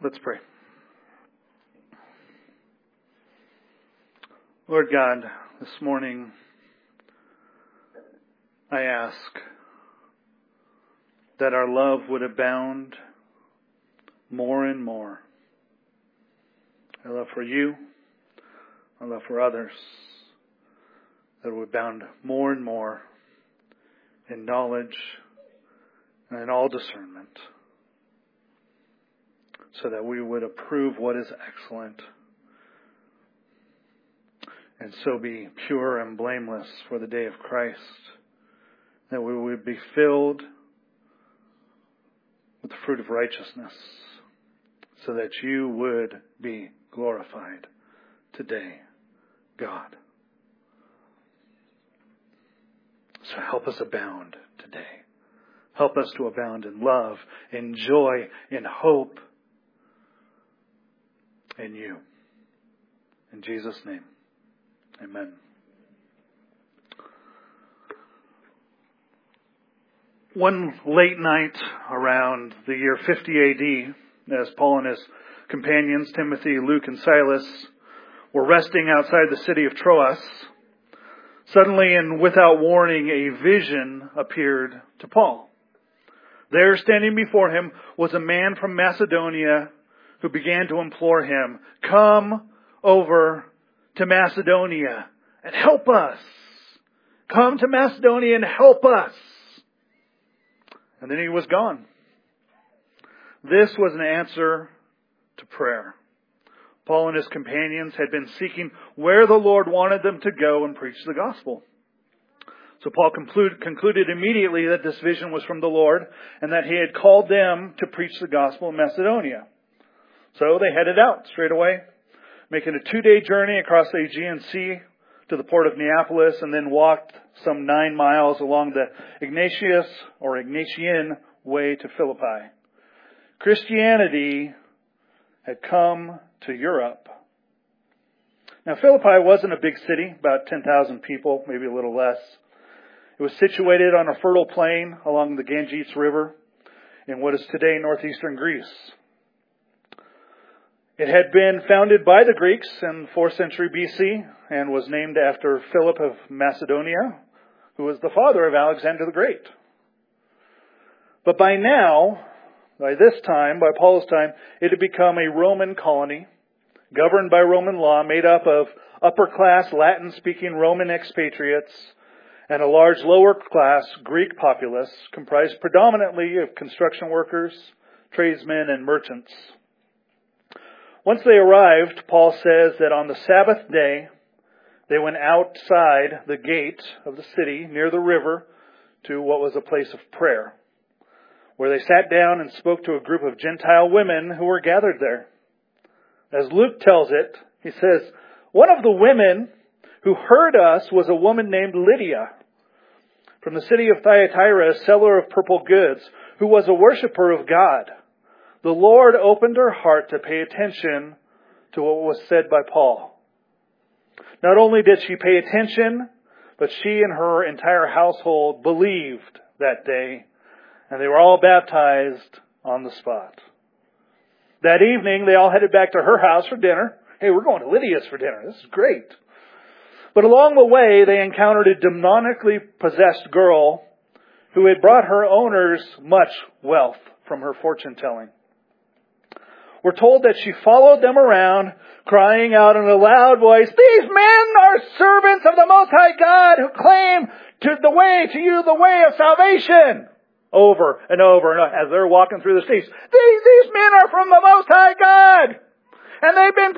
Let's pray. Lord God, this morning I ask that our love would abound more and more. Our love for you, our love for others, that it would abound more and more in knowledge and in all discernment, so that we would approve what is excellent and so be pure and blameless for the day of Christ, that we would be filled with the fruit of righteousness, so that you would be glorified today, God. So help us abound today. Help us to abound in love, in joy, in hope, in you. In Jesus' name, amen. One late night around the year 50 AD, as Paul and his companions, Timothy, Luke, and Silas, were resting outside the city of Troas, suddenly and without warning, a vision appeared to Paul. There, standing before him, was a man from Macedonia who began to implore him, "Come over to Macedonia and help us. Come to Macedonia and help us." And then he was gone. This was an answer to prayer. Paul and his companions had been seeking where the Lord wanted them to go and preach the gospel. So Paul concluded immediately that this vision was from the Lord and that he had called them to preach the gospel in Macedonia. So they headed out straight away, making a 2-day journey across the Aegean Sea to the port of Neapolis, and then walked some 9 miles along the Egnatian way to Philippi. Christianity had come to Europe. Now, Philippi wasn't a big city, about 10,000 people, maybe a little less. It was situated on a fertile plain along the Ganges River in what is today northeastern Greece. It had been founded by the Greeks in the 4th century BC and was named after Philip of Macedonia, who was the father of Alexander the Great. But by this time, by Paul's time, it had become a Roman colony, governed by Roman law, made up of upper-class Latin-speaking Roman expatriates and a large lower-class Greek populace comprised predominantly of construction workers, tradesmen, and merchants. Once they arrived, Paul says that on the Sabbath day, they went outside the gate of the city near the river to what was a place of prayer, where they sat down and spoke to a group of Gentile women who were gathered there. As Luke tells it, he says, "One of the women who heard us was a woman named Lydia from the city of Thyatira, a seller of purple goods, who was a worshiper of God. The Lord opened her heart to pay attention to what was said by Paul. Not only did she pay attention, but she and her entire household believed that day, and they were all baptized on the spot." That evening, they all headed back to her house for dinner. "Hey, we're going to Lydia's for dinner. This is great." But along the way, they encountered a demonically possessed girl who had brought her owners much wealth from her fortune-telling. We're told that she followed them around, crying out in a loud voice, "These men are servants of the Most High God who claim the way of salvation." Over and over, and as they're walking through the streets, these men are from the Most High God, and they've been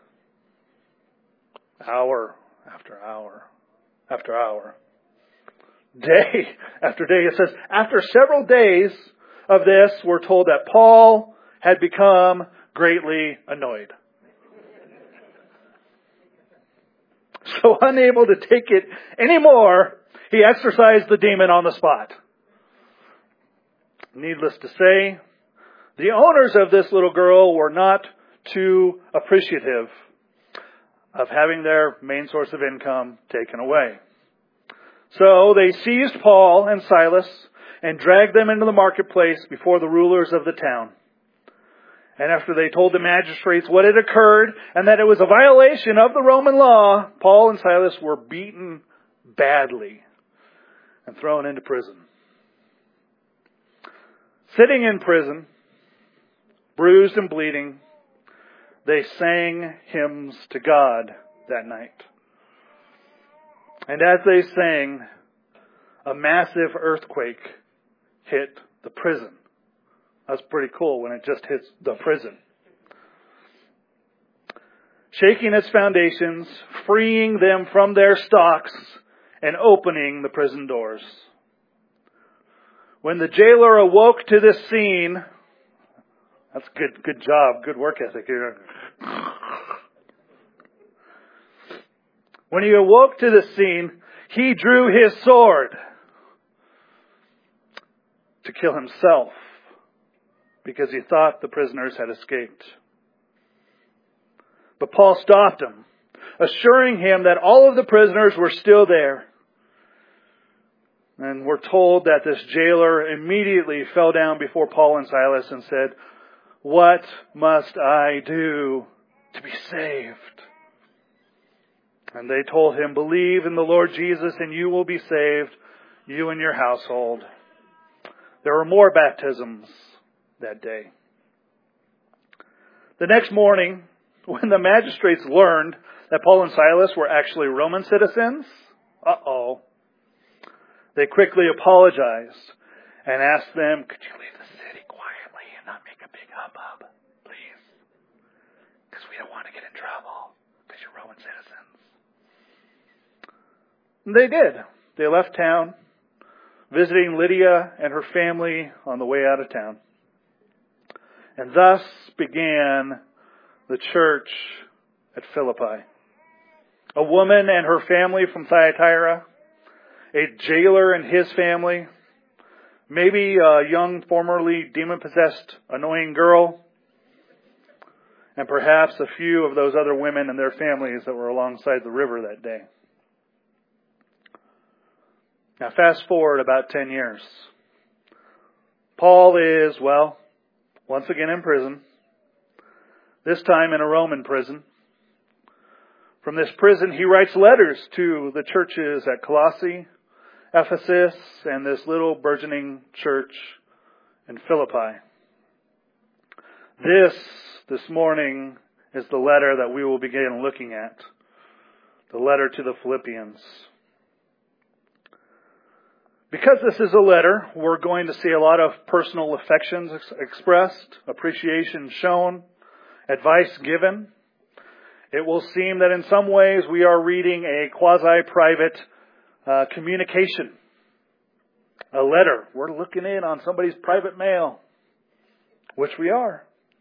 hour after hour after hour, day after day. It says, after several days of this, we're told that Paul had become greatly annoyed. So unable to take it anymore, he exorcised the demon on the spot. Needless to say, the owners of this little girl were not too appreciative of having their main source of income taken away. So they seized Paul and Silas and dragged them into the marketplace before the rulers of the town. And after they told the magistrates what had occurred and that it was a violation of the Roman law, Paul and Silas were beaten badly and thrown into prison. Sitting in prison, bruised and bleeding, they sang hymns to God that night. And as they sang, a massive earthquake hit the prison. That's pretty cool when it just hits the prison. Shaking its foundations, freeing them from their stocks, and opening the prison doors. When the jailer awoke to this scene, that's good job, good work ethic here. When he awoke to this scene, he drew his sword to kill himself because he thought the prisoners had escaped. But Paul stopped him, assuring him that all of the prisoners were still there. And we're told that this jailer immediately fell down before Paul and Silas and said, "What must I do to be saved?" And they told him, "Believe in the Lord Jesus and you will be saved, you and your household." There were more baptisms that day. The next morning, when the magistrates learned that Paul and Silas were actually Roman citizens, they quickly apologized and asked them, "Could you leave the city quietly and not make a big hubbub, please? Because we don't want to get in trouble because you're Roman citizens." And they did. They left town, visiting Lydia and her family on the way out of town. And thus began the church at Philippi. A woman and her family from Thyatira, a jailer and his family, maybe a young, formerly demon-possessed, annoying girl, and perhaps a few of those other women and their families that were alongside the river that day. Now fast forward about 10 years. Paul is, once again in prison. This time in a Roman prison. From this prison, he writes letters to the churches at Colossae, Ephesus, and this little burgeoning church in Philippi. This morning, is the letter that we will begin looking at. The letter to the Philippians. Because this is a letter, we're going to see a lot of personal affections expressed, appreciation shown, advice given. It will seem that in some ways we are reading a quasi-private communication. A letter. We're looking in on somebody's private mail, which we are.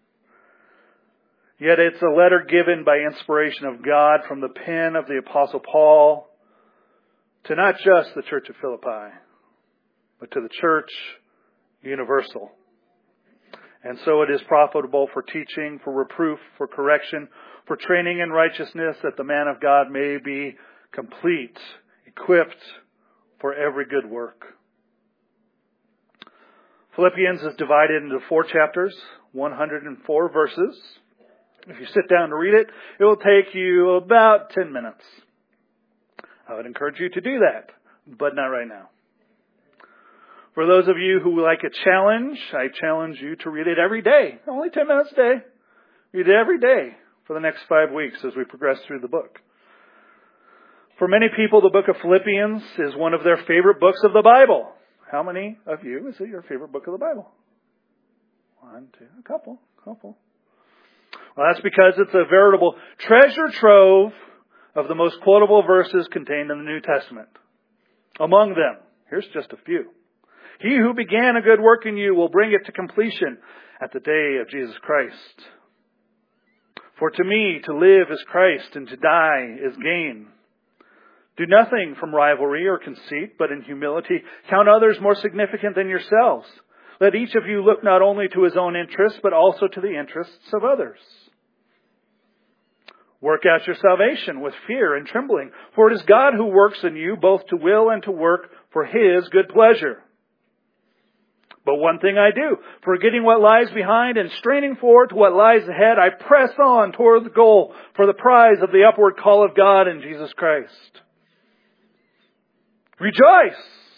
Yet it's a letter given by inspiration of God from the pen of the Apostle Paul to not just the church of Philippi, but to the church universal. And so it is profitable for teaching, for reproof, for correction, for training in righteousness, that the man of God may be complete, equipped for every good work. Philippians is divided into 4 chapters, 104 verses. If you sit down to read it, it will take you about 10 minutes. I would encourage you to do that, but not right now. For those of you who like a challenge, I challenge you to read it every day. Only 10 minutes a day. Read it every day for the next 5 weeks as we progress through the book. For many people, the book of Philippians is one of their favorite books of the Bible. How many of you is it your favorite book of the Bible? 1, 2, a couple. Well, that's because it's a veritable treasure trove of the most quotable verses contained in the New Testament. Among them, here's just a few. He who began a good work in you will bring it to completion at the day of Jesus Christ. For to me, to live is Christ, and to die is gain. Do nothing from rivalry or conceit, but in humility count others more significant than yourselves. Let each of you look not only to his own interests, but also to the interests of others. Work out your salvation with fear and trembling, for it is God who works in you both to will and to work for his good pleasure. But one thing I do, forgetting what lies behind and straining forward to what lies ahead, I press on toward the goal for the prize of the upward call of God in Jesus Christ. Rejoice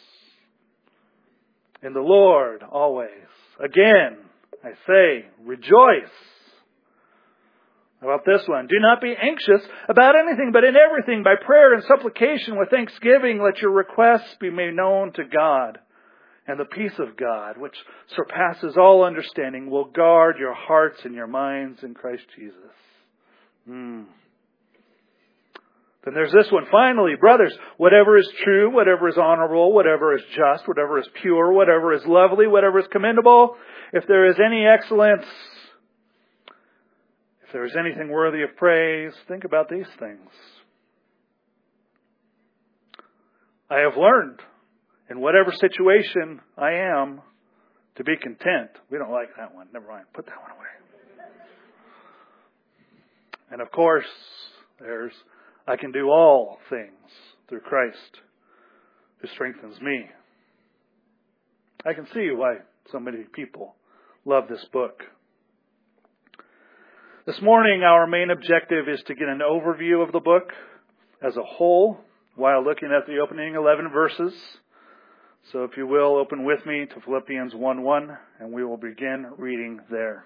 in the Lord always. Again, I say, rejoice. How about this one? Do not be anxious about anything, but in everything, by prayer and supplication with thanksgiving, let your requests be made known to God. And the peace of God, which surpasses all understanding, will guard your hearts and your minds in Christ Jesus. Then there's this one. Finally, brothers, whatever is true, whatever is honorable, whatever is just, whatever is pure, whatever is lovely, whatever is commendable, if there is any excellence, if there is anything worthy of praise, think about these things. I have learned, in whatever situation I am, to be content. We don't like that one. Never mind. Put that one away. And of course, there's, I can do all things through Christ who strengthens me. I can see why so many people love this book. This morning, our main objective is to get an overview of the book as a whole while looking at the opening 11 verses. So if you will, open with me to Philippians 1:1, and we will begin reading there.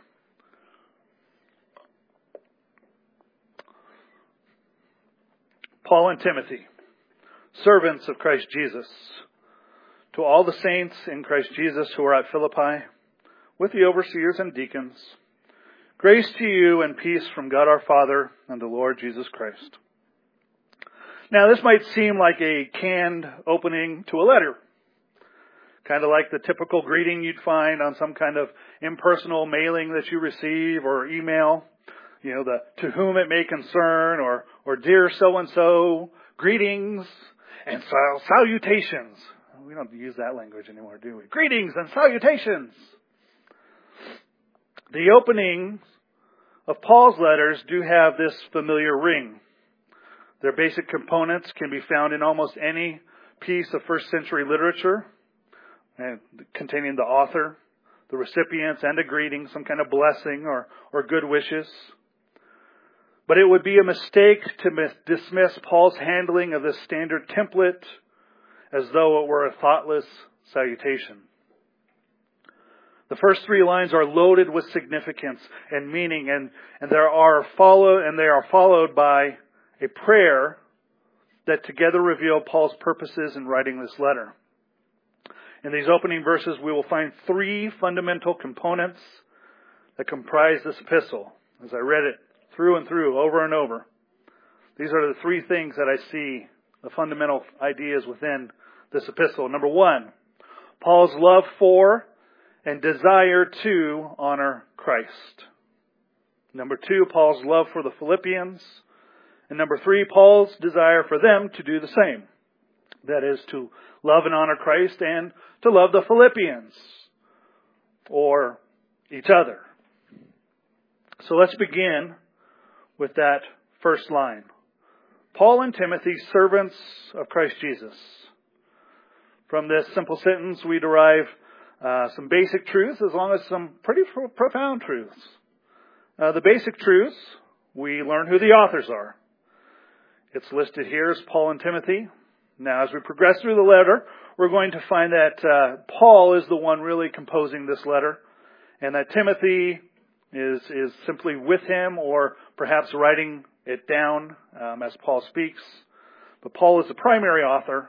Paul and Timothy, servants of Christ Jesus, to all the saints in Christ Jesus who are at Philippi, with the overseers and deacons, grace to you and peace from God our Father and the Lord Jesus Christ. Now this might seem like a canned opening to a letter. Kind of like the typical greeting you'd find on some kind of impersonal mailing that you receive or email. You know, the to whom it may concern or dear so-and-so, greetings and salutations. We don't use that language anymore, do we? Greetings and salutations. The openings of Paul's letters do have this familiar ring. Their basic components can be found in almost any piece of first century literature, containing the author, the recipients, and a greeting, some kind of blessing or good wishes. But it would be a mistake to dismiss Paul's handling of this standard template as though it were a thoughtless salutation. The first three lines are loaded with significance and meaning, and they are followed by a prayer that together reveal Paul's purposes in writing this letter. In these opening verses, we will find three fundamental components that comprise this epistle. As I read it through and through, over and over, these are the three things that I see, the fundamental ideas within this epistle. Number one, Paul's love for and desire to honor Christ. Number two, Paul's love for the Philippians. And number three, Paul's desire for them to do the same. That is, to love and honor Christ and to love the Philippians or each other. So let's begin with that first line. Paul and Timothy, servants of Christ Jesus. From this simple sentence, we derive some basic truths as well as some pretty profound truths. The basic truths, we learn who the authors are. It's listed here as Paul and Timothy. Now, as we progress through the letter, we're going to find that Paul is the one really composing this letter, and that Timothy is simply with him or perhaps writing it down as Paul speaks. But Paul is the primary author.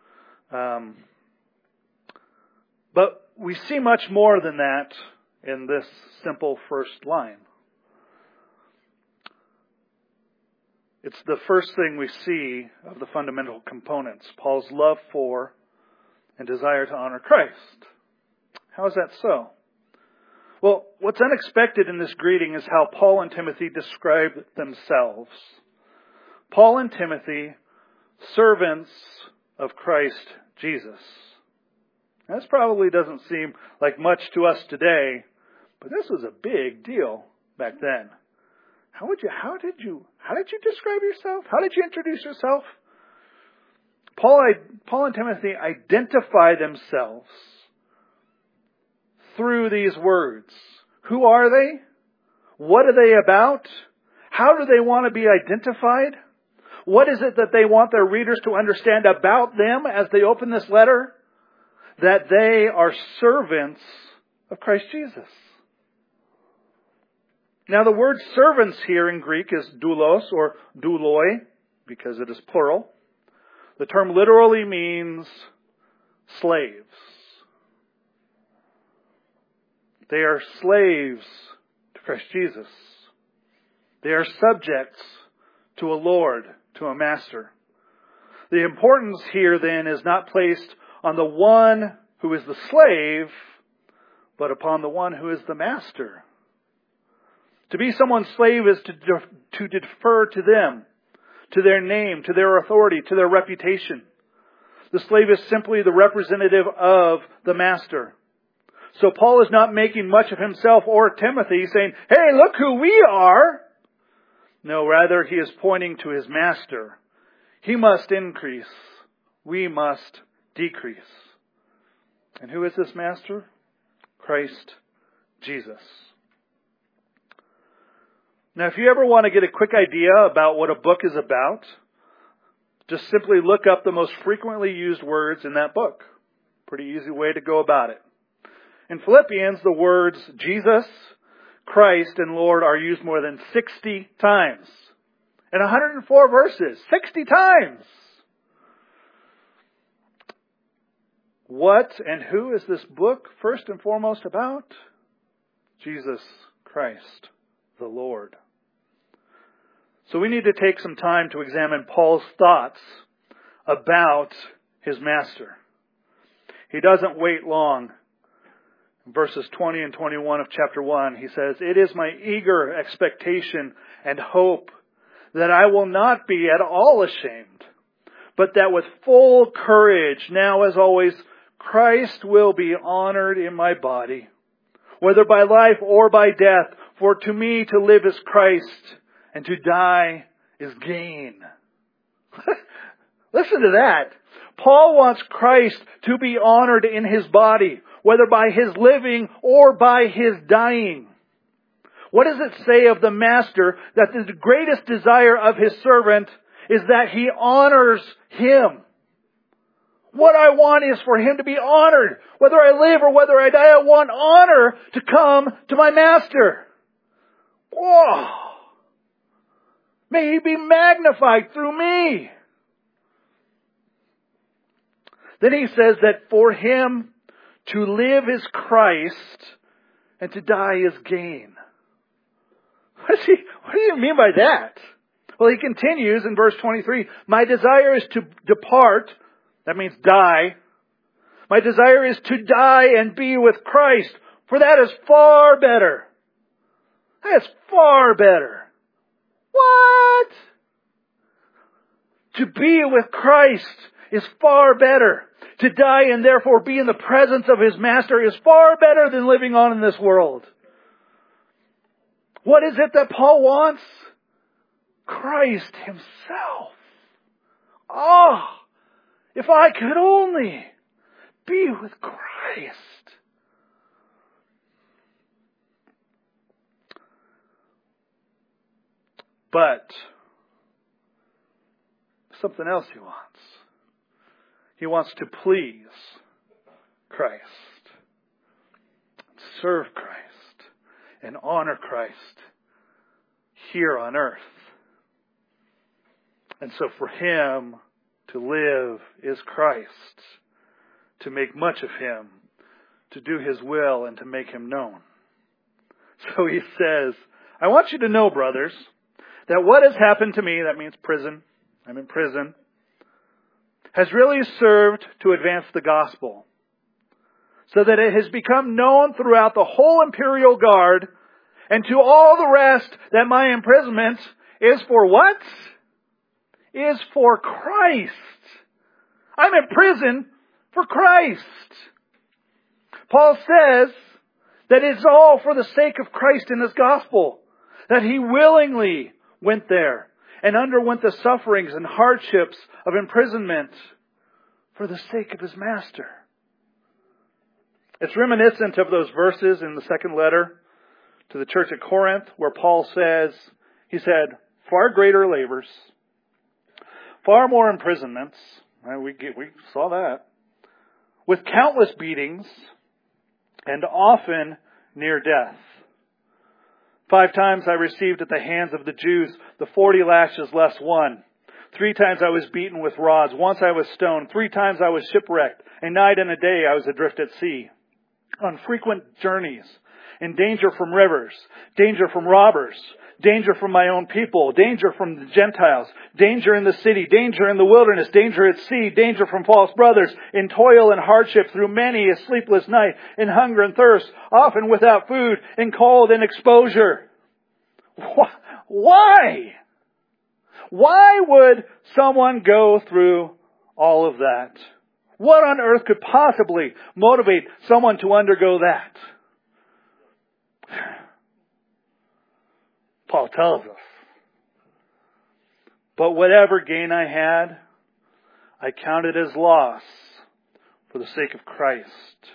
But we see much more than that in this simple first line. It's the first thing we see of the fundamental components. Paul's love for and desire to honor Christ. How is that so? Well, what's unexpected in this greeting is how Paul and Timothy describe themselves. Paul and Timothy, servants of Christ Jesus. Now, this probably doesn't seem like much to us today, but this was a big deal back then. How did you describe yourself? How did you introduce yourself? Paul and Timothy identify themselves through these words. Who are they? What are they about? How do they want to be identified? What is it that they want their readers to understand about them as they open this letter? That they are servants of Christ Jesus. Now the word servants here in Greek is doulos or douloi, because it is plural. The term literally means slaves. They are slaves to Christ Jesus. They are subjects to a Lord, to a master. The importance here then is not placed on the one who is the slave, but upon the one who is the master. To be someone's slave is to defer to them, to their name, to their authority, to their reputation. The slave is simply the representative of the master. So Paul is not making much of himself or Timothy, saying, hey, look who we are. No, rather he is pointing to his master. He must increase. We must decrease. And who is this master? Christ Jesus. Now, if you ever want to get a quick idea about what a book is about, just simply look up the most frequently used words in that book. Pretty easy way to go about it. In Philippians, the words Jesus, Christ, and Lord are used more than 60 times. In 104 verses, 60 times. What and who is this book first and foremost about? Jesus Christ, the Lord. So we need to take some time to examine Paul's thoughts about his master. He doesn't wait long. In verses 20 and 21 of chapter 1, he says, it is my eager expectation and hope that I will not be at all ashamed, but that with full courage, now as always, Christ will be honored in my body, whether by life or by death. For to me to live is Christ, and to die is gain. Listen to that. Paul wants Christ to be honored in his body, whether by his living or by his dying. What does it say of the master that the greatest desire of his servant is that he honors him? What I want is for him to be honored. Whether I live or whether I die, I want honor to come to my master. Whoa! May he be magnified through me. Then he says that for him to live is Christ and to die is gain. What do you mean by that? Well, he continues in verse 23, my desire is to depart. That means die. My desire is to die and be with Christ, for that is far better. That is far better. What? To be with Christ is far better. To die and therefore be in the presence of his master is far better than living on in this world. What is it that Paul wants? Christ himself. If I could only be with Christ. But something else he wants. He wants to please Christ, serve Christ, and honor Christ here on earth. And so for him to live is Christ, to make much of him, to do his will, and to make him known. So he says, I want you to know, brothers, that what has happened to me, that means prison, I'm in prison, has really served to advance the gospel, so that it has become known throughout the whole imperial guard and to all the rest that my imprisonment is for what? Is for Christ. I'm in prison for Christ. Paul says that it's all for the sake of Christ in this gospel, that he willingly went there and underwent the sufferings and hardships of imprisonment for the sake of his master. It's reminiscent of those verses in the second letter to the church at Corinth where Paul says, he said, far greater labors, far more imprisonments, we saw that, with countless beatings, and often near death. 5 times I received at the hands of the Jews the 40 lashes less one. 3 times I was beaten with rods. Once I was stoned. 3 times I was shipwrecked. A night and a day I was adrift at sea. On frequent journeys. In danger from rivers. Danger from robbers. Danger from my own people. Danger from the Gentiles. Danger in the city. Danger in the wilderness. Danger at sea. Danger from false brothers. In toil and hardship through many a sleepless night. In hunger and thirst. Often without food. In cold and exposure. Why? Why would someone go through all of that? What on earth could possibly motivate someone to undergo that? Paul tells us. But whatever gain I had, I counted as loss for the sake of Christ.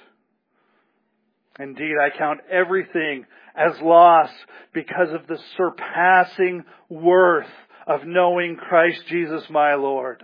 Indeed, I count everything as loss because of the surpassing worth of knowing Christ Jesus my Lord.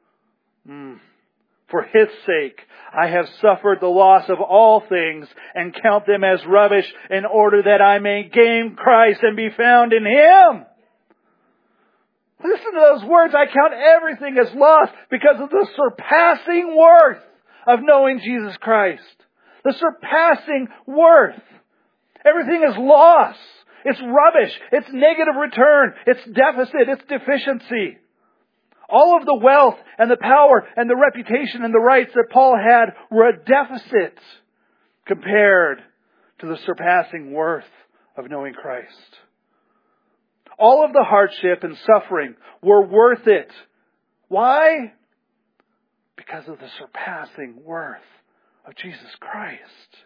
For His sake, I have suffered the loss of all things and count them as rubbish in order that I may gain Christ and be found in Him. Listen to those words. I count everything as loss because of the surpassing worth of knowing Jesus Christ. The surpassing worth. Everything is loss. It's rubbish. It's negative return. It's deficit. It's deficiency. All of the wealth and the power and the reputation and the rights that Paul had were a deficit compared to the surpassing worth of knowing Christ. All of the hardship and suffering were worth it. Why? Because of the surpassing worth of Jesus Christ.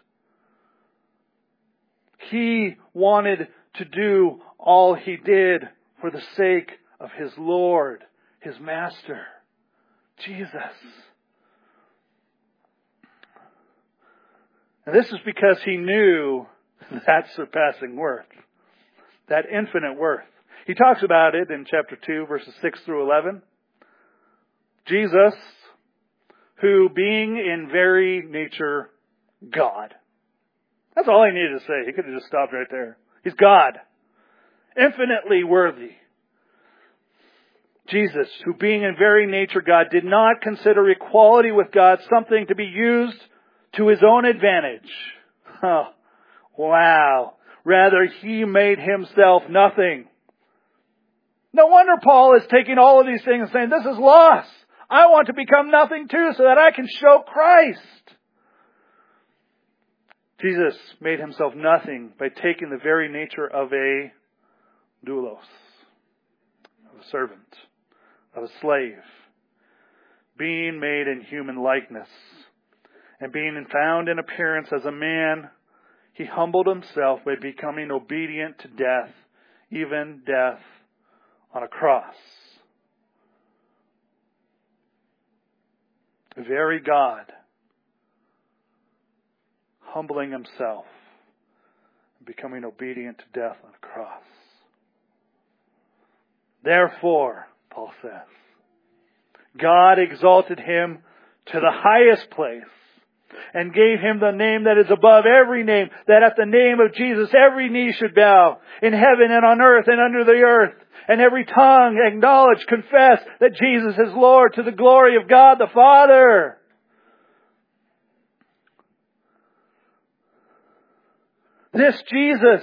He wanted to do all He did for the sake of His Lord, His Master, Jesus. And this is because He knew that surpassing worth, that infinite worth. He talks about it in chapter 2, verses 6 through 11. Jesus, who being in very nature God. That's all He needed to say. He could have just stopped right there. He's God. Infinitely worthy. Jesus, who being in very nature God, did not consider equality with God something to be used to His own advantage. Oh, wow. Rather, He made Himself nothing. No wonder Paul is taking all of these things and saying, this is loss. I want to become nothing too so that I can show Christ. Jesus made Himself nothing by taking the very nature of a doulos, of a servant, of a slave, being made in human likeness, and being found in appearance as a man, He humbled Himself by becoming obedient to death, even death on a cross. The very God, humbling Himself, and becoming obedient to death on a cross. Therefore, Paul says, God exalted Him to the highest place and gave Him the name that is above every name, that at the name of Jesus every knee should bow, in heaven and on earth and under the earth, and every tongue acknowledge, confess that Jesus is Lord, to the glory of God the Father. This Jesus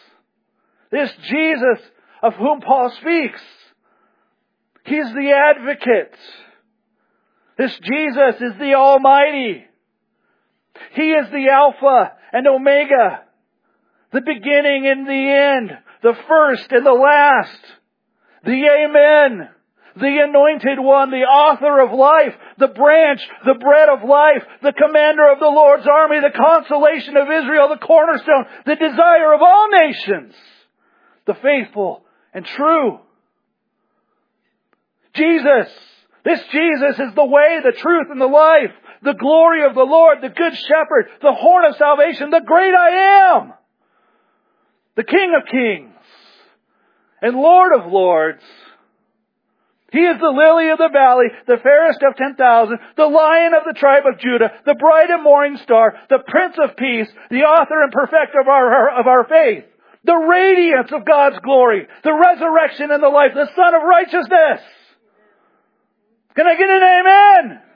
of whom Paul speaks, He's the advocate. This Jesus is the Almighty. He is the Alpha and Omega, the beginning and the end, the first and the last, the Amen, the Anointed One, the Author of life, the branch, the bread of life, the Commander of the Lord's army, the consolation of Israel, the cornerstone, the desire of all nations, the faithful and true. Jesus, this Jesus is the way, the truth, and the life, the glory of the Lord, the Good Shepherd, the horn of salvation, the great I am, the King of kings and Lord of lords. He is the lily of the valley, the fairest of 10,000, the Lion of the tribe of Judah, the bright and morning star, the Prince of Peace, the author and perfecter of our faith, the radiance of God's glory, the resurrection and the life, the Son of righteousness. Can I get an amen?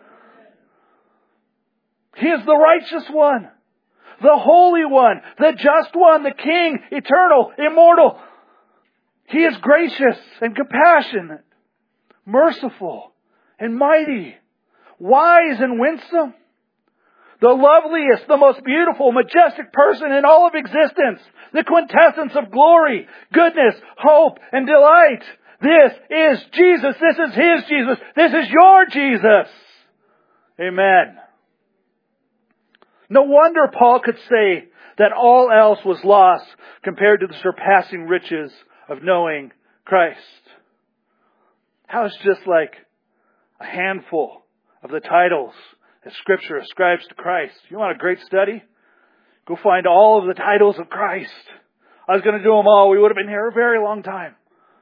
He is the righteous one, the holy one, the just one, the King, eternal, immortal. He is gracious and compassionate, merciful and mighty, wise and winsome, the loveliest, the most beautiful, majestic person in all of existence, the quintessence of glory, goodness, hope, and delight. This is Jesus. This is His Jesus. This is your Jesus. Amen. No wonder Paul could say that all else was lost compared to the surpassing riches of knowing Christ. How it's just like a handful of the titles that Scripture ascribes to Christ. You want a great study? Go find all of the titles of Christ. I was going to do them all. We would have been here a very long time.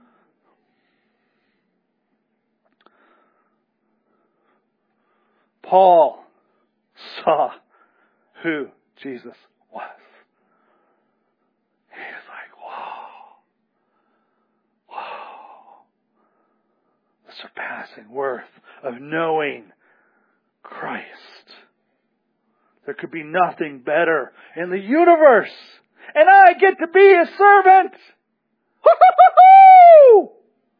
Paul saw who Jesus was. He's like, whoa. The surpassing worth of knowing Christ. There could be nothing better in the universe. And I get to be His servant. Woo-hoo-hoo-hoo!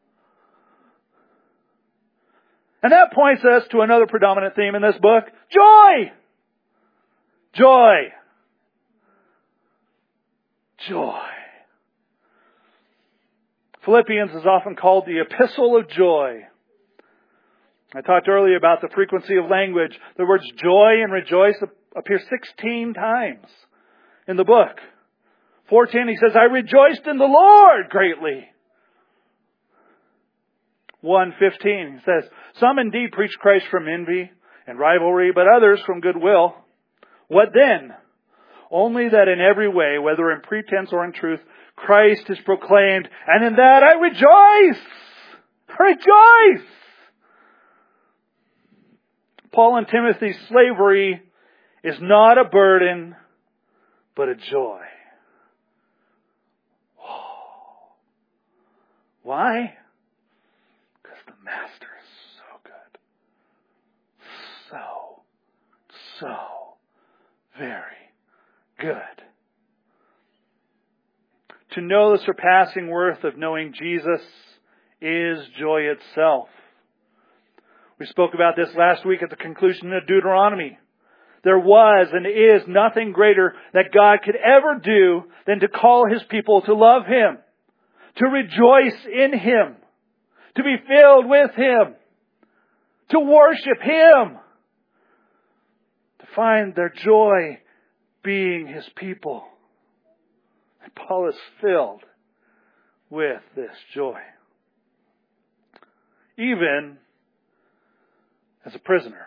And that points us to another predominant theme in this book. Joy! Joy. Joy. Philippians is often called the epistle of joy. I talked earlier about the frequency of language. The words joy and rejoice appear 16 times in the book. 4:10 he says, I rejoiced in the Lord greatly. 1:15 he says, some indeed preach Christ from envy and rivalry, but others from goodwill. What then? Only that in every way, whether in pretense or in truth, Christ is proclaimed, and in that I rejoice! Rejoice! Paul and Timothy's slavery is not a burden, but a joy. Why? Because the Master is so good. So very good. To know the surpassing worth of knowing Jesus is joy itself. We spoke about this last week at the conclusion of Deuteronomy. There was and is nothing greater that God could ever do than to call His people to love Him, to rejoice in Him, to be filled with Him, to worship Him, to find their joy being His people. And Paul is filled with this joy. Even as a prisoner.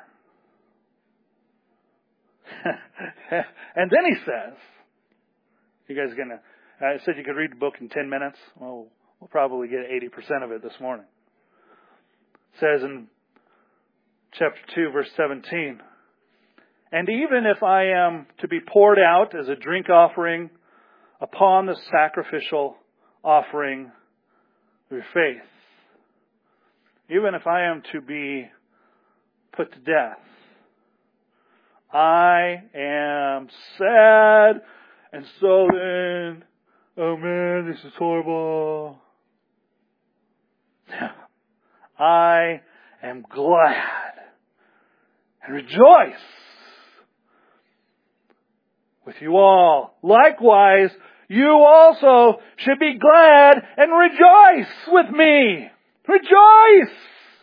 And then he says, you guys gonna, I said you could read the book in 10 minutes. Well, we'll probably get 80% of it this morning. It says in chapter 2, verse 17, and even if I am to be poured out as a drink offering upon the sacrificial offering of your faith, even if I am to be put to death, I am sad and sullen. Oh man, this is horrible. I am glad and rejoice with you all. Likewise, you also should be glad and rejoice with me. Rejoice!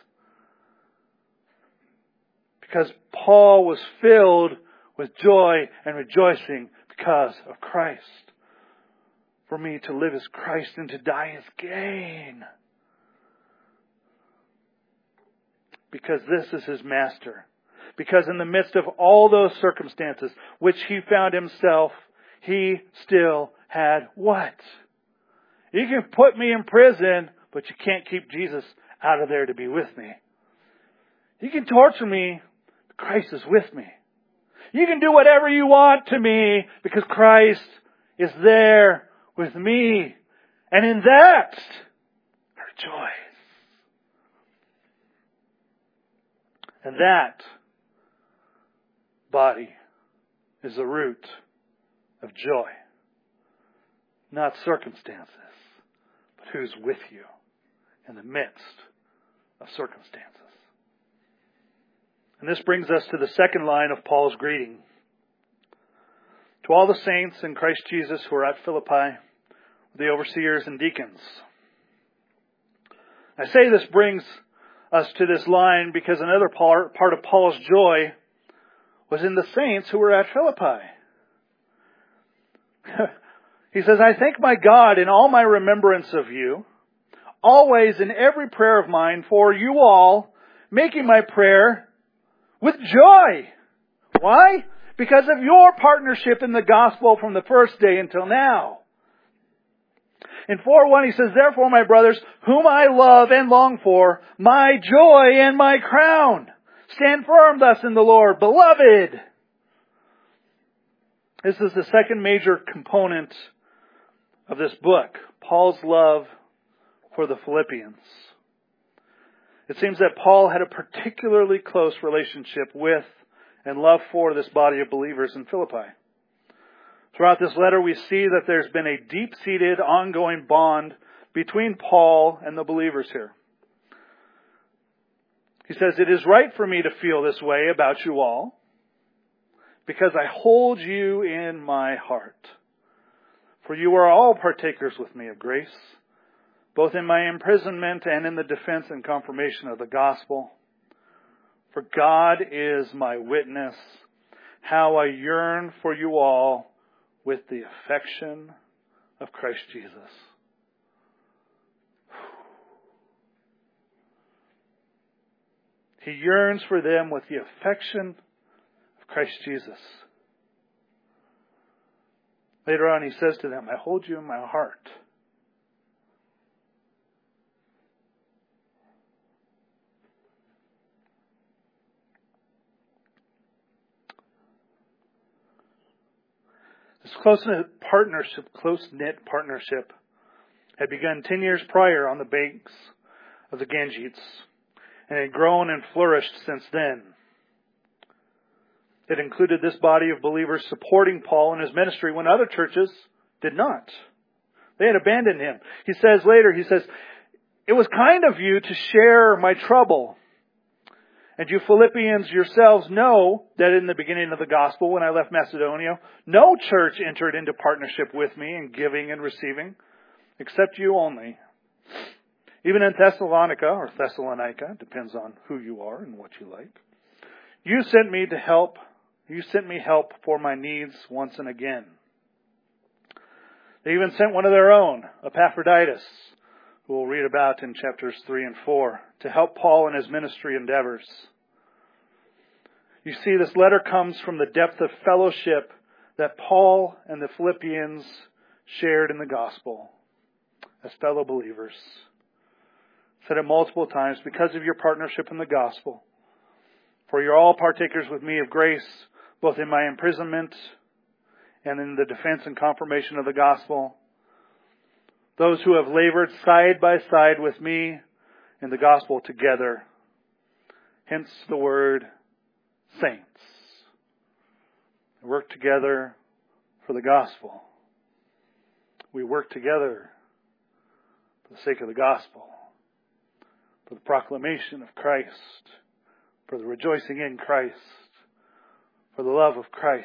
Because Paul was filled with joy and rejoicing because of Christ. For me to live is Christ and to die is gain. Because this is His master. Because in the midst of all those circumstances which he found himself, he still had what? You can put me in prison, but you can't keep Jesus out of there to be with me. You can torture me, but Christ is with me. You can do whatever you want to me because Christ is there with me. And in that, I rejoice. And that body is the root of joy. Not circumstances, but who's with you in the midst of circumstances. And this brings us to the second line of Paul's greeting. To all the saints in Christ Jesus who are at Philippi, the overseers and deacons. I say this brings us to this line because another part of Paul's joy was in the saints who were at Philippi. He says, I thank my God in all my remembrance of you, always in every prayer of mine for you all, making my prayer with joy. Why? Because of your partnership in the gospel from the first day until now. In 4:1 he says, therefore, my brothers, whom I love and long for, my joy and my crown, stand firm thus in the Lord, beloved. This is the second major component of this book, Paul's love for the Philippians. It seems that Paul had a particularly close relationship with and love for this body of believers in Philippi. Throughout this letter, we see that there's been a deep-seated, ongoing bond between Paul and the believers here. He says, it is right for me to feel this way about you all, because I hold you in my heart. For you are all partakers with me of grace, both in my imprisonment and in the defense and confirmation of the gospel. For God is my witness, how I yearn for you all with the affection of Christ Jesus. He yearns for them with the affection of Christ Jesus. Later on he says to them, I hold you in my heart. This close-knit partnership had begun 10 years prior on the banks of the Ganges and had grown and flourished since then. It included this body of believers supporting Paul in his ministry when other churches did not. They had abandoned him. He says later, it was kind of you to share my trouble. And you Philippians yourselves know that in the beginning of the gospel, when I left Macedonia, no church entered into partnership with me in giving and receiving, except you only. Even in Thessalonica, depends on who you are and what you like, you sent me help for my needs once and again. They even sent one of their own, Epaphroditus, who we'll read about in chapters 3 and 4, to help Paul in his ministry endeavors. You see, this letter comes from the depth of fellowship that Paul and the Philippians shared in the gospel as fellow believers. Said it multiple times, because of your partnership in the gospel. For you're all partakers with me of grace, both in my imprisonment and in the defense and confirmation of the gospel. Those who have labored side by side with me in the gospel together. Hence the word saints. We work together for the gospel. We work together for the sake of the gospel, for the proclamation of Christ, for the rejoicing in Christ, for the love of Christ.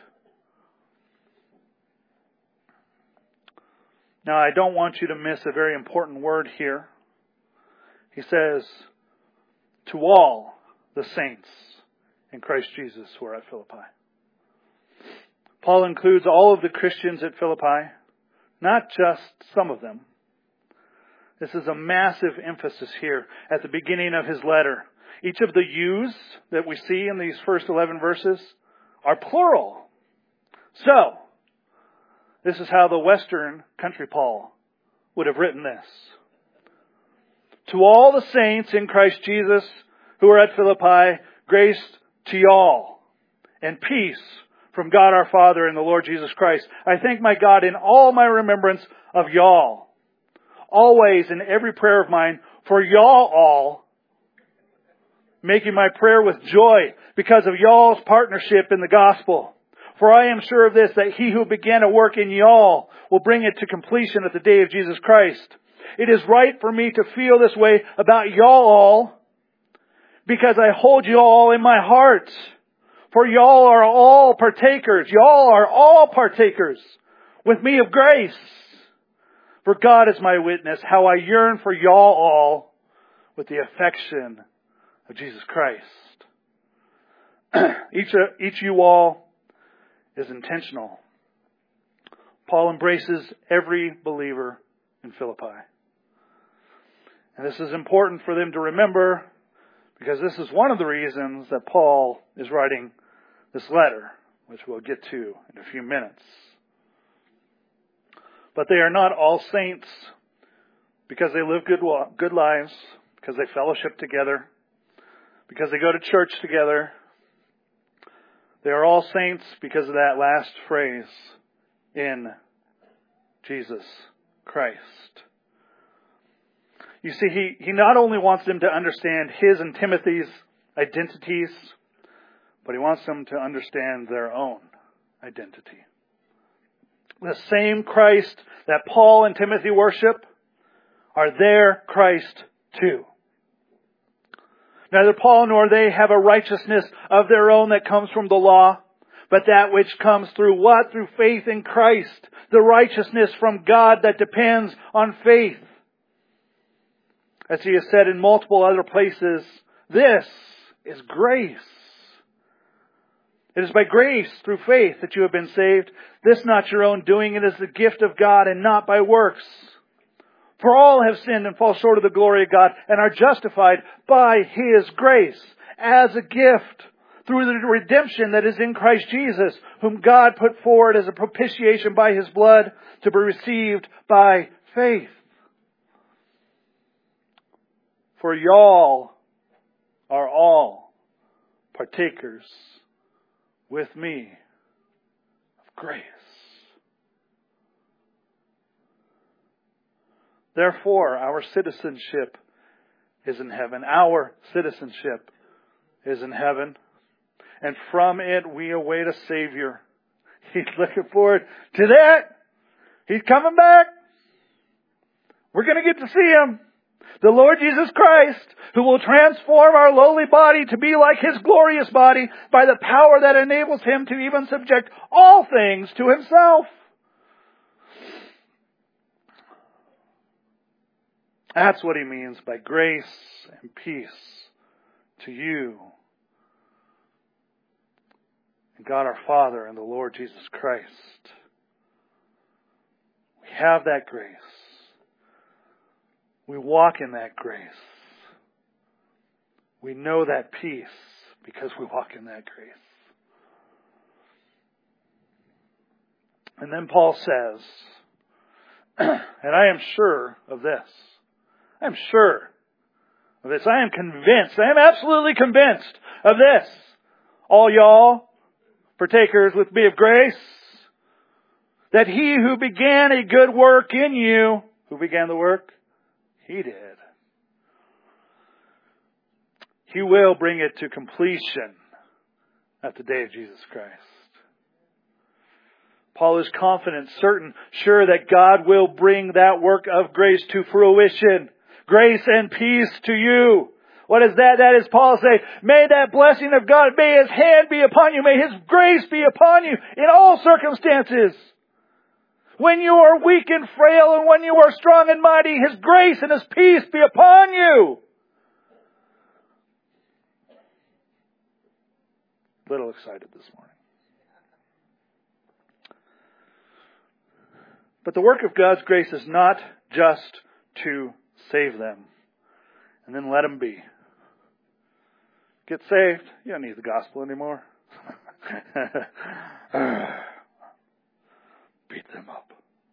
Now, I don't want you to miss a very important word here. He says, to all the saints in Christ Jesus who are at Philippi. Paul includes all of the Christians at Philippi, not just some of them. This is a massive emphasis here at the beginning of his letter. Each of the yous that we see in these first 11 verses are plural. So, this is how the Western Country Paul would have written this. To all the saints in Christ Jesus who are at Philippi, grace to y'all and peace from God our Father and the Lord Jesus Christ. I thank my God in all my remembrance of y'all, always in every prayer of mine, for y'all all, making my prayer with joy because of y'all's partnership in the gospel. For I am sure of this, that he who began a work in y'all will bring it to completion at the day of Jesus Christ. It is right for me to feel this way about y'all all, because I hold you all in my heart. For y'all are all partakers. Y'all are all partakers with me of grace. For God is my witness, how I yearn for y'all all with the affection of Jesus Christ. Each you all is intentional. Paul embraces every believer in Philippi. And this is important for them to remember, because this is one of the reasons that Paul is writing this letter, which we'll get to in a few minutes. But they are not all saints because they live good lives, because they fellowship together, because they go to church together. They are all saints because of that last phrase, in Jesus Christ. You see, he not only wants them to understand his and Timothy's identities, but he wants them to understand their own identity. The same Christ that Paul and Timothy worship are their Christ too. Neither Paul nor they have a righteousness of their own that comes from the law, but that which comes through what? Through faith in Christ. The righteousness from God that depends on faith. As he has said in multiple other places, this is grace. It is by grace through faith that you have been saved. This not your own doing. It is the gift of God and not by works. For all have sinned and fall short of the glory of God and are justified by His grace as a gift through the redemption that is in Christ Jesus, whom God put forward as a propitiation by His blood to be received by faith. For y'all are all partakers with me of grace. Therefore, our citizenship is in heaven. Our citizenship is in heaven. And from it we await a Savior. He's looking forward to that. He's coming back. We're going to get to see Him. The Lord Jesus Christ, who will transform our lowly body to be like His glorious body by the power that enables Him to even subject all things to Himself. That's what He means by grace and peace to you and God our Father and the Lord Jesus Christ. We have that grace. We walk in that grace. We know that peace because we walk in that grace. And then Paul says, and I am sure of this. I am sure of this. I am convinced. I am absolutely convinced of this. All y'all partakers with me of grace, that He who began a good work in you, who began the work? He did. He will bring it to completion at the day of Jesus Christ. Paul is confident, certain, sure that God will bring that work of grace to fruition. Grace and peace to you. What is that? That is Paul say, may that blessing of God, may His hand be upon you, may His grace be upon you in all circumstances. When you are weak and frail and when you are strong and mighty, His grace and His peace be upon you. A little excited this morning. But the work of God's grace is not just to save them and then let them be. get saved, you don't need the gospel anymore. Beat them up.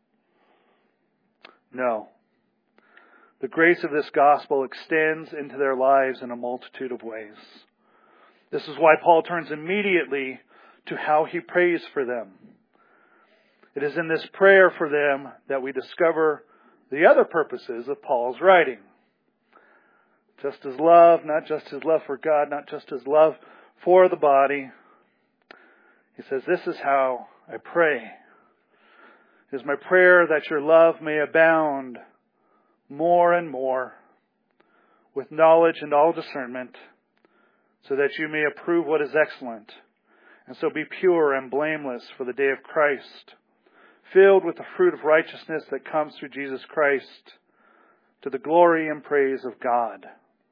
No. The grace of this gospel extends into their lives in a multitude of ways. This is why Paul turns immediately to how he prays for them. It is in this prayer for them that we discover the other purposes of Paul's writing. Just his love, not just his love for God, not just his love for the body. He says, this is how I pray. It is my prayer that your love may abound more and more with knowledge and all discernment, so that you may approve what is excellent, and so be pure and blameless for the day of Christ, filled with the fruit of righteousness that comes through Jesus Christ, to the glory and praise of God.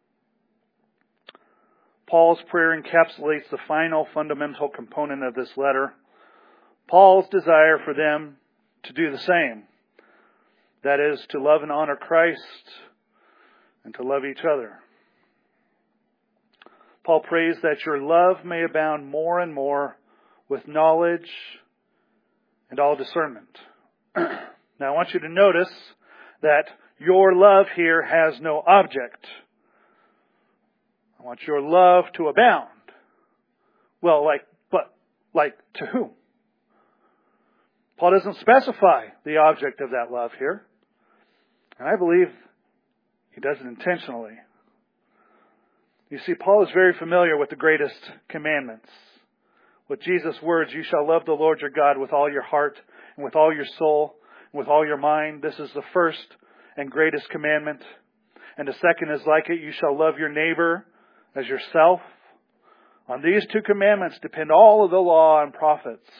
Paul's prayer encapsulates the final fundamental component of this letter, Paul's desire for them to do the same. That is, to love and honor Christ and to love each other. Paul prays that your love may abound more and more with knowledge and all discernment. Now I want you to notice that your love here has no object. I want your love to abound. Well, like to whom? Paul doesn't specify the object of that love here. And I believe he does it intentionally. You see, Paul is very familiar with the greatest commandments. With Jesus' words, you shall love the Lord your God with all your heart and with all your soul and with all your mind. This is the first and greatest commandment. And the second is like it, you shall love your neighbor as yourself. On these two commandments depend all of the law and prophets.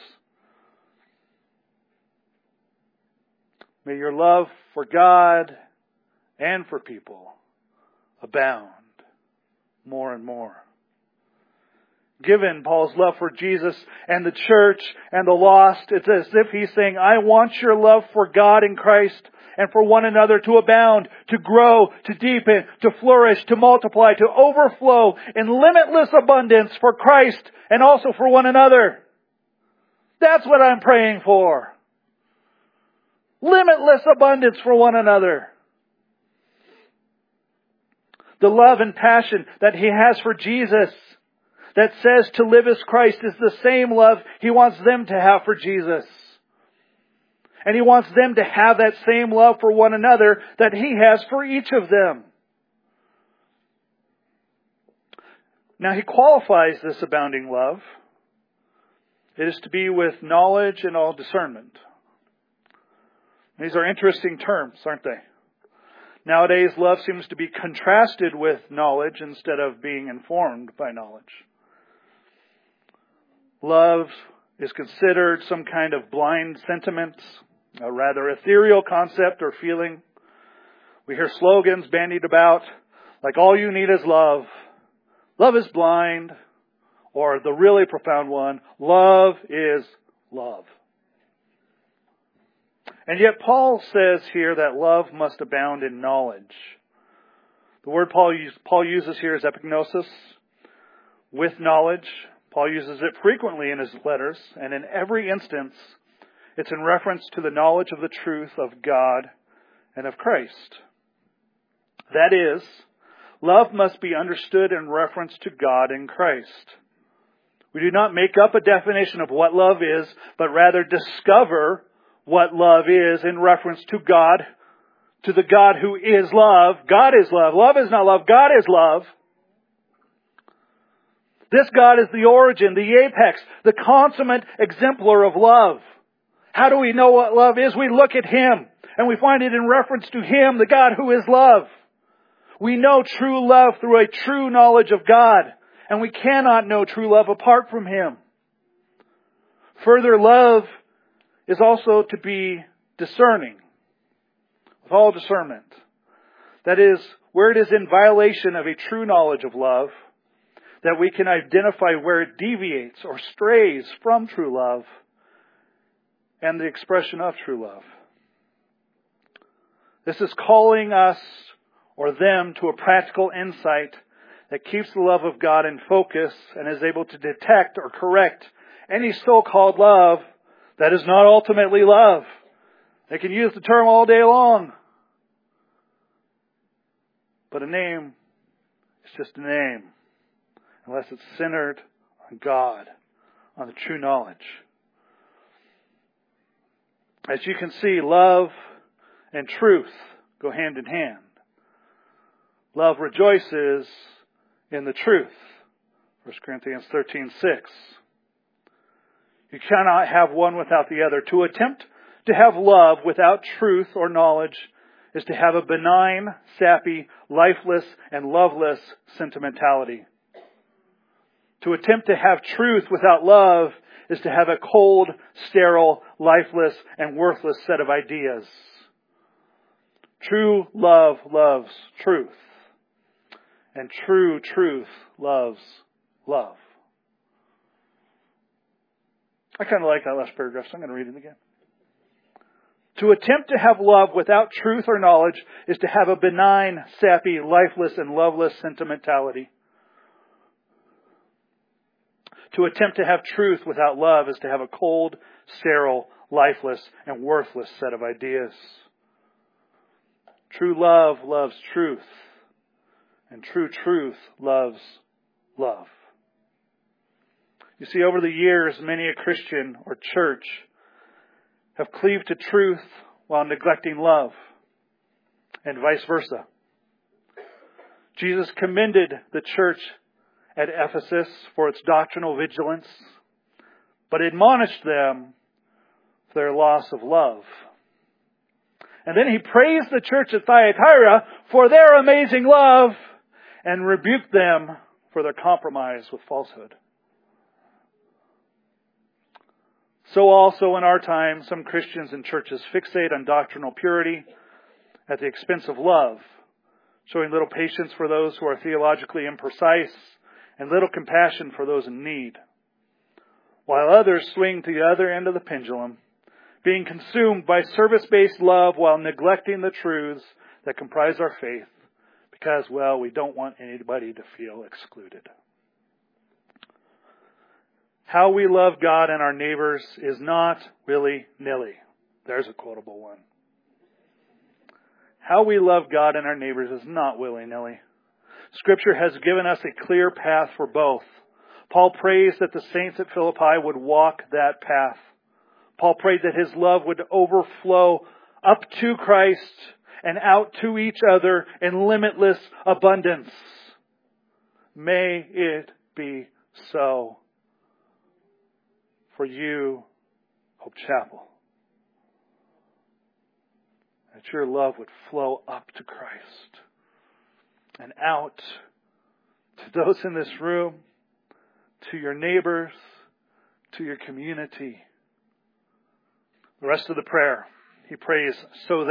May your love for God and for people abound more and more. Given Paul's love for Jesus and the church and the lost, it's as if he's saying, I want your love for God in Christ and for one another to abound, to grow, to deepen, to flourish, to multiply, to overflow in limitless abundance for Christ and also for one another. That's what I'm praying for. Limitless abundance for one another. The love and passion that he has for Jesus, that says to live as Christ, is the same love he wants them to have for Jesus. And he wants them to have that same love for one another that he has for each of them. Now he qualifies this abounding love. It is to be with knowledge and all discernment. These are interesting terms, aren't they? Nowadays, love seems to be contrasted with knowledge instead of being informed by knowledge. Love is considered some kind of blind sentiment, a rather ethereal concept or feeling. We hear slogans bandied about like all you need is love. Love is blind. Or the really profound one, love is love. And yet Paul says here that love must abound in knowledge. The word Paul uses here is epignosis, with knowledge. Paul uses it frequently in his letters, and in every instance, it's in reference to the knowledge of the truth of God and of Christ. That is, love must be understood in reference to God and Christ. We do not make up a definition of what love is, but rather discover what love is in reference to God, to the God who is love. God is love. Love is not love. God is love. This God is the origin, the apex, the consummate exemplar of love. How do we know what love is? We look at Him, and we find it in reference to Him, the God who is love. We know true love through a true knowledge of God, and we cannot know true love apart from Him. Further, love is also to be discerning, with all discernment. That is, where it is in violation of a true knowledge of love, that we can identify where it deviates or strays from true love and the expression of true love. This is calling us or them to a practical insight that keeps the love of God in focus and is able to detect or correct any so-called love that is not ultimately love. They can use the term all day long. But a name is just a name unless it's centered on God, on the true knowledge. As you can see, love and truth go hand in hand. Love rejoices in the truth. 1 Corinthians 13:6. You cannot have one without the other. To attempt to have love without truth or knowledge is to have a benign, sappy, lifeless, and loveless sentimentality. To attempt to have truth without love is to have a cold, sterile, lifeless, and worthless set of ideas. True love loves truth. And true truth loves love. I kind of like that last paragraph, so I'm going to read it again. To attempt to have love without truth or knowledge is to have a benign, sappy, lifeless, and loveless sentimentality. To attempt to have truth without love is to have a cold, sterile, lifeless, and worthless set of ideas. True love loves truth, and true truth loves love. You see, over the years, many a Christian or church have cleaved to truth while neglecting love, and vice versa. Jesus commended the church at Ephesus for its doctrinal vigilance, but admonished them for their loss of love. And then He praised the church at Thyatira for their amazing love and rebuked them for their compromise with falsehood. So also in our time, some Christians and churches fixate on doctrinal purity at the expense of love, showing little patience for those who are theologically imprecise and little compassion for those in need, while others swing to the other end of the pendulum, being consumed by service-based love while neglecting the truths that comprise our faith because, well, we don't want anybody to feel excluded. How we love God and our neighbors is not willy-nilly. There's a quotable one. How we love God and our neighbors is not willy-nilly. Scripture has given us a clear path for both. Paul prays that the saints at Philippi would walk that path. Paul prayed that his love would overflow up to Christ and out to each other in limitless abundance. May it be so for you, Hope Chapel. That your love would flow up to Christ and out to those in this room, to your neighbors, to your community. The rest of the prayer, he prays, so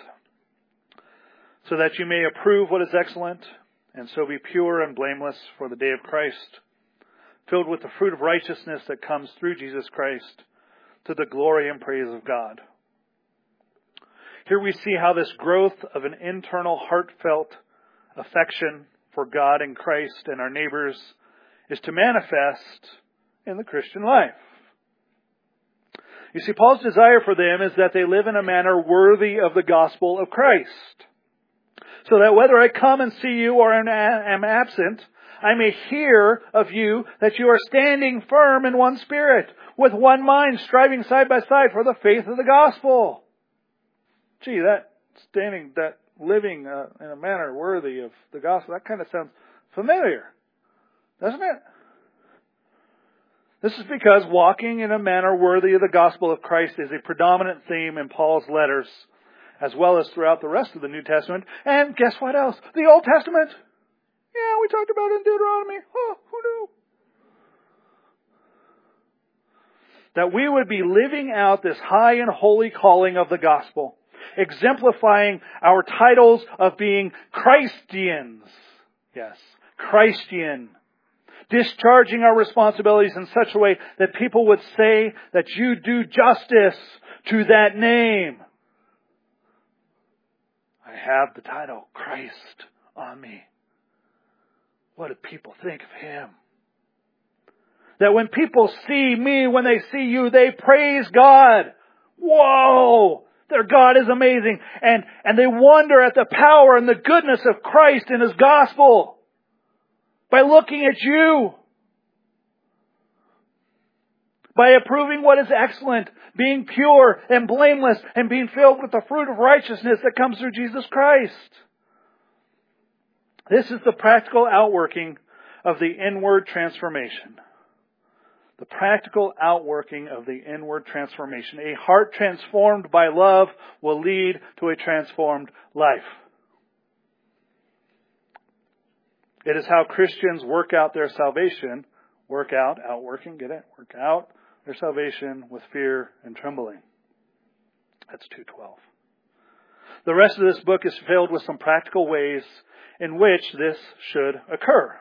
that you may approve what is excellent, and so be pure and blameless for the day of Christ, filled with the fruit of righteousness that comes through Jesus Christ, to the glory and praise of God. Here we see how this growth of an internal heartfelt affection for God and Christ and our neighbors is to manifest in the Christian life. You see, Paul's desire for them is that they live in a manner worthy of the gospel of Christ, so that whether I come and see you or am absent, I may hear of you that you are standing firm in one spirit, with one mind, striving side by side for the faith of the gospel. Gee, that living in a manner worthy of the gospel, that kind of sounds familiar, doesn't it? This is because walking in a manner worthy of the gospel of Christ is a predominant theme in Paul's letters, as well as throughout the rest of the New Testament. And guess what else? The Old Testament. Yeah, we talked about it in Deuteronomy. Oh, who knew? That we would be living out this high and holy calling of the gospel, exemplifying our titles of being Christians. Yes, Christian. Discharging our responsibilities in such a way that people would say that you do justice to that name. I have the title Christ on me. what do people think of Him? That when people see me, when they see you, they praise God. Whoa! Their God is amazing. And they wonder at the power and the goodness of Christ and His gospel by looking at you. By approving what is excellent, being pure and blameless, and being filled with the fruit of righteousness that comes through Jesus Christ. This is the practical outworking of the inward transformation. The practical outworking of the inward transformation. A heart transformed by love will lead to a transformed life. It is how Christians work out their salvation. Work out, outworking, get it? Work out their salvation with fear and trembling. That's 2:12. The rest of this book is filled with some practical ways in which this should occur.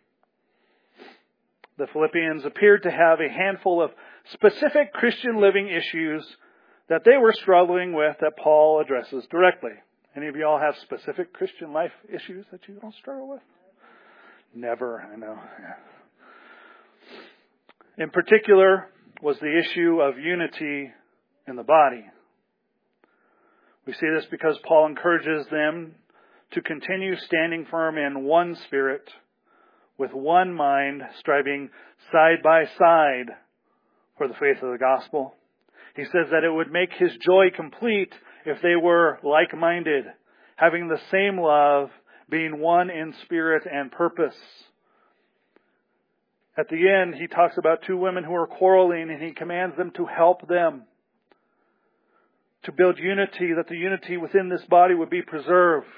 The Philippians appeared to have a handful of specific Christian living issues that they were struggling with that Paul addresses directly. Any of y'all have specific Christian life issues that you don't struggle with? Never, I know. Yeah. In particular was the issue of unity in the body. We see this because Paul encourages them to continue standing firm in one spirit, with one mind, striving side by side for the faith of the gospel. He says that it would make his joy complete if they were like-minded, having the same love, being one in spirit and purpose. At the end, he talks about two women who are quarreling, and he commands them to help them to build unity, that the unity within this body would be preserved.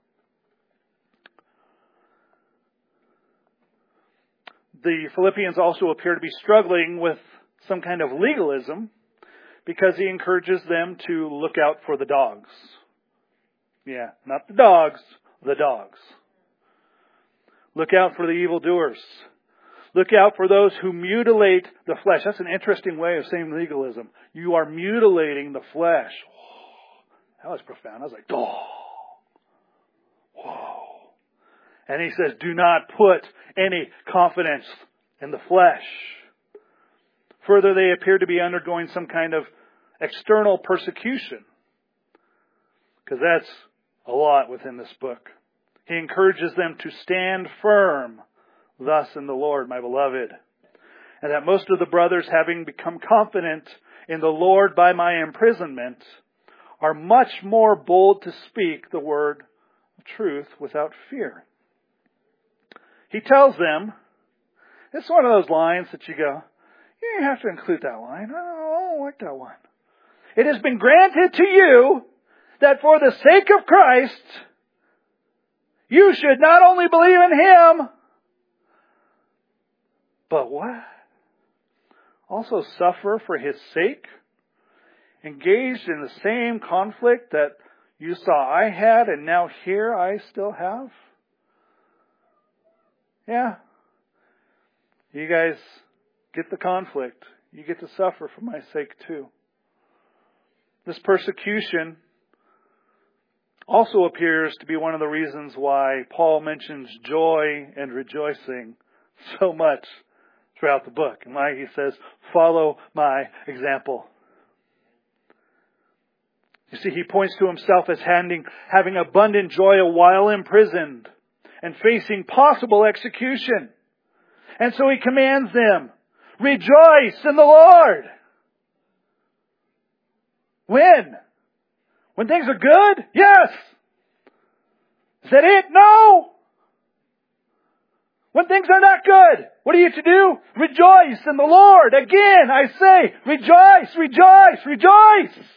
The Philippians also appear to be struggling with some kind of legalism because he encourages them to look out for the dogs. Yeah, not the dogs, the dogs. Look out for the evildoers. Look out for those who mutilate the flesh. That's an interesting way of saying legalism. You are mutilating the flesh. Oh, that was profound. I was like, oh, whoa. And he says, do not put any confidence in the flesh. Further, they appear to be undergoing some kind of external persecution, because that's a lot within this book. He encourages them to stand firm thus in the Lord, my beloved. And that most of the brothers, having become confident in the Lord by my imprisonment, are much more bold to speak the word of truth without fear. He tells them, it's one of those lines that you go, you don't have to include that line. I don't like that one. It has been granted to you that for the sake of Christ, you should not only believe in Him, but what? Also suffer for His sake? Engaged in the same conflict that you saw I had and now here I still have? Yeah. You guys get the conflict. You get to suffer for my sake too. This persecution also appears to be one of the reasons why Paul mentions joy and rejoicing so much throughout the book. And why he says, follow my example. You see, he points to himself as having abundant joy while imprisoned and facing possible execution. And so he commands them, rejoice in the Lord. When? When things are good? Yes. Is that it? No. When things are not good, what are you to do? Rejoice in the Lord. Again, I say, rejoice, rejoice, rejoice.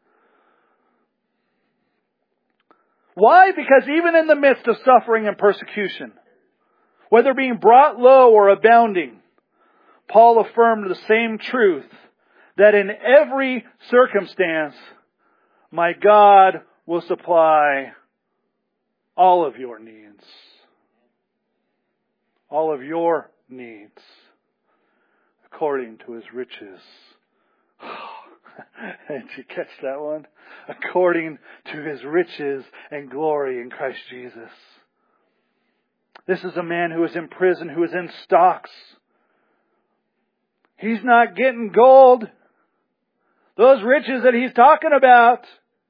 Why? Because even in the midst of suffering and persecution, whether being brought low or abounding, Paul affirmed the same truth, that in every circumstance, my God will supply all of your needs. All of your needs, according to His riches. Did you catch that one? According to His riches and glory in Christ Jesus. This is a man who is in prison, who is in stocks. He's not getting gold. Those riches that he's talking about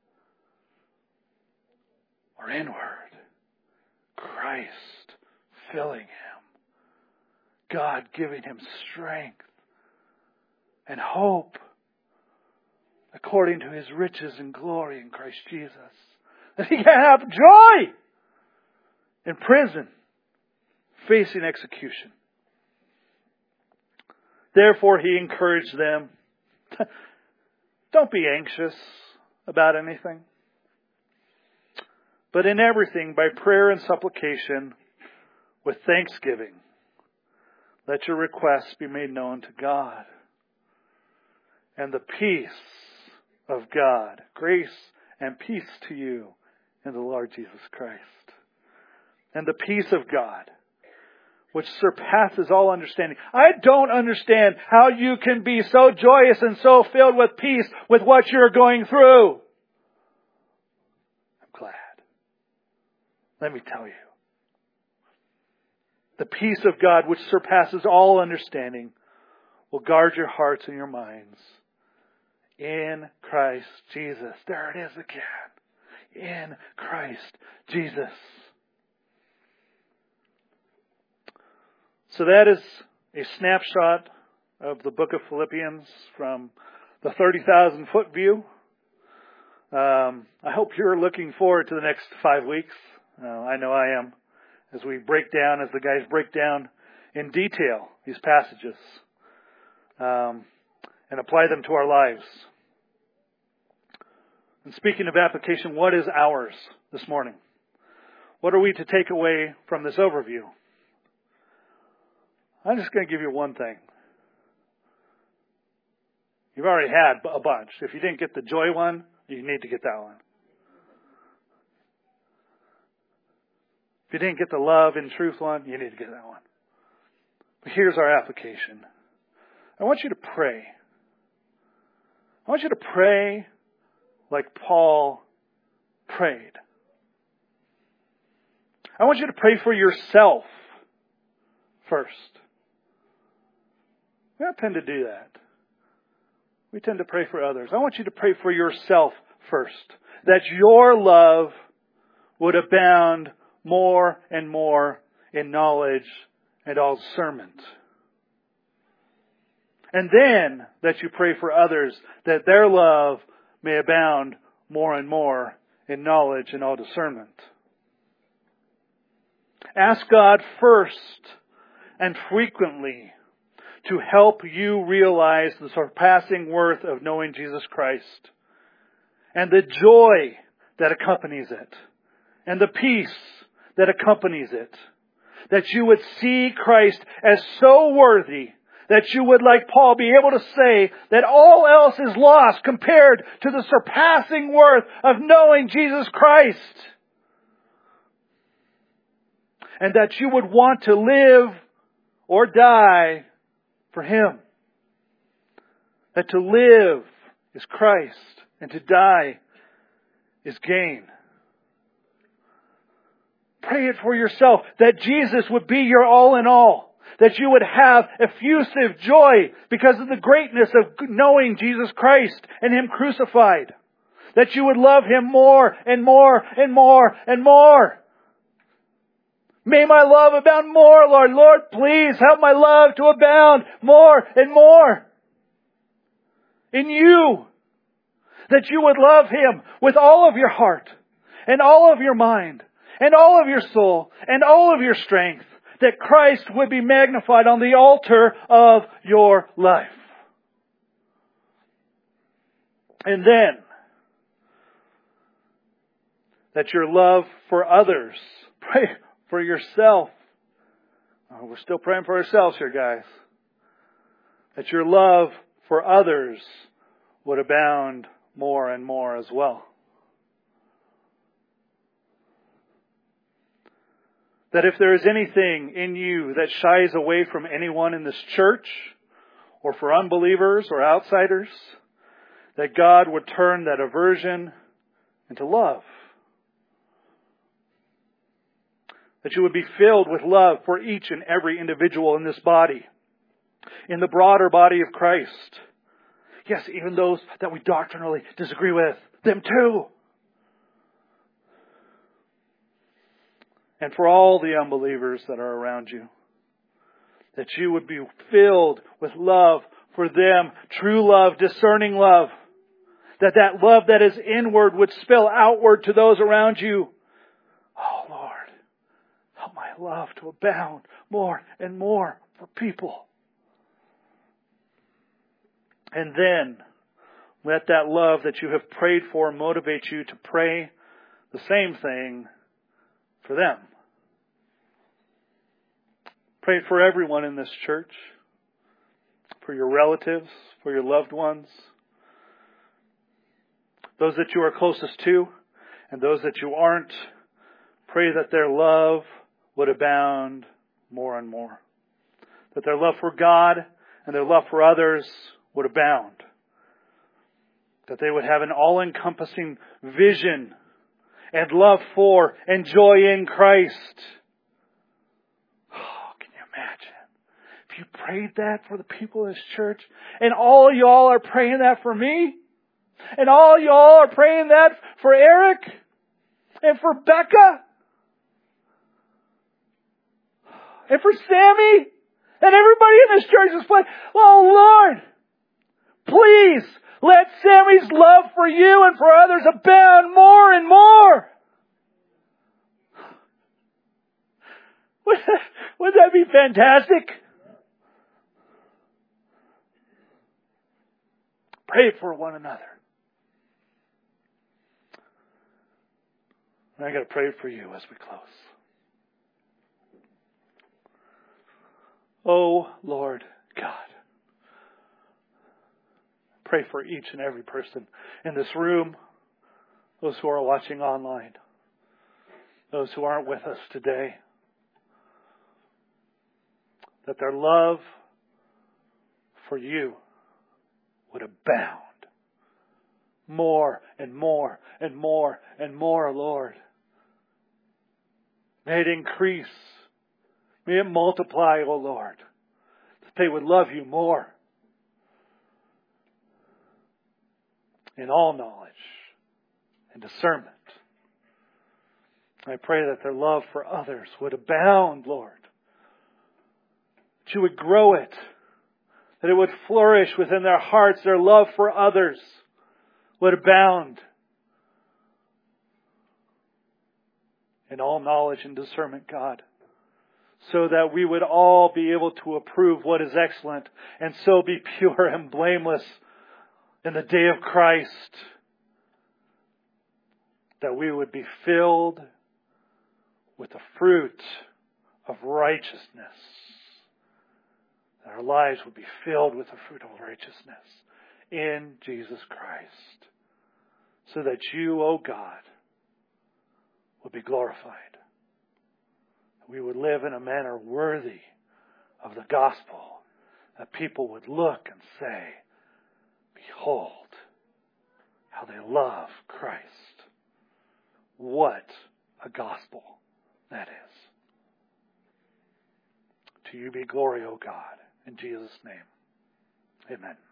are inward. Christ filling him. God giving him strength and hope according to His riches and glory in Christ Jesus. That he can have joy in prison, facing execution. Therefore, he encouraged them, don't be anxious about anything, but in everything, by prayer and supplication, with thanksgiving, let your requests be made known to God. And the peace of God, grace and peace to you in the Lord Jesus Christ. And the peace of God, which surpasses all understanding. I don't understand how you can be so joyous and so filled with peace with what you're going through. I'm glad. Let me tell you. The peace of God, which surpasses all understanding, will guard your hearts and your minds in Christ Jesus. There it is again. In Christ Jesus. So that is a snapshot of the book of Philippians from the 30,000 foot view. I hope you're looking forward to the next 5 weeks. I know I am. As we break down, as the guys break down in detail these passages and apply them to our lives. And speaking of application, what is ours this morning? What are we to take away from this overview? I'm just going to give you one thing. You've already had a bunch. If you didn't get the joy one, you need to get that one. If you didn't get the love and truth one, you need to get that one. But here's our application. I want you to pray. I want you to pray like Paul prayed. I want you to pray for yourself first. We don't tend to do that. We tend to pray for others. I want you to pray for yourself first. That your love would abound more and more in knowledge and all discernment. And then that you pray for others that their love may abound more and more in knowledge and all discernment. Ask God first and frequently to help you realize the surpassing worth of knowing Jesus Christ and the joy that accompanies it and the peace that accompanies it. That you would see Christ as so worthy that you would, like Paul, be able to say that all else is lost compared to the surpassing worth of knowing Jesus Christ. And that you would want to live or die for Him. That to live is Christ and to die is gain. Pray it for yourself, that Jesus would be your all in all. That you would have effusive joy because of the greatness of knowing Jesus Christ and Him crucified. That you would love Him more and more and more and more. May my love abound more, Lord. Lord, please help my love to abound more and more in you. That you would love Him with all of your heart and all of your mind and all of your soul and all of your strength. That Christ would be magnified on the altar of your life. And then, that your love for others, pray for yourself. Oh, we're still praying for ourselves here, guys. That your love for others would abound more and more as well. That if there is anything in you that shies away from anyone in this church, or for unbelievers or outsiders, that God would turn that aversion into love. That you would be filled with love for each and every individual in this body. In the broader body of Christ. Yes, even those that we doctrinally disagree with. Them too. And for all the unbelievers that are around you. That you would be filled with love for them. True love, discerning love. That love that is inward would spill outward to those around you. Oh Lord, help my love to abound more and more for people. And then, let that love that you have prayed for motivate you to pray the same thing for them. Pray for everyone in this church. For your relatives, for your loved ones. Those that you are closest to, and those that you aren't. Pray that their love would abound more and more. That their love for God and their love for others would abound. That they would have an all-encompassing vision and love for and joy in Christ. Oh, can you imagine? If you prayed that for the people in this church, and all y'all are praying that for me, and all y'all are praying that for Eric, and for Becca, and for Sammy, and everybody in this church is praying, oh Lord, please let Sammy's love for you and for others abound more and more. Wouldn't that be fantastic? Pray for one another. And I got to pray for you as we close. Oh Lord God. Pray for each and every person in this room, those who are watching online, those who aren't with us today, that their love for you would abound more and more and more and more, Lord. May it increase. May it multiply, O Lord, that they would love you more. In all knowledge and discernment. I pray that their love for others would abound, Lord. That you would grow it. That it would flourish within their hearts. Their love for others would abound. In all knowledge and discernment, God. So that we would all be able to approve what is excellent and so be pure and blameless in the day of Christ, that we would be filled with the fruit of righteousness. That our lives would be filled with the fruit of righteousness in Jesus Christ. So that you, O God, would be glorified. That we would live in a manner worthy of the gospel. That people would look and say, behold, how they love Christ. What a gospel that is. To you be glory, O God. In Jesus' name, amen.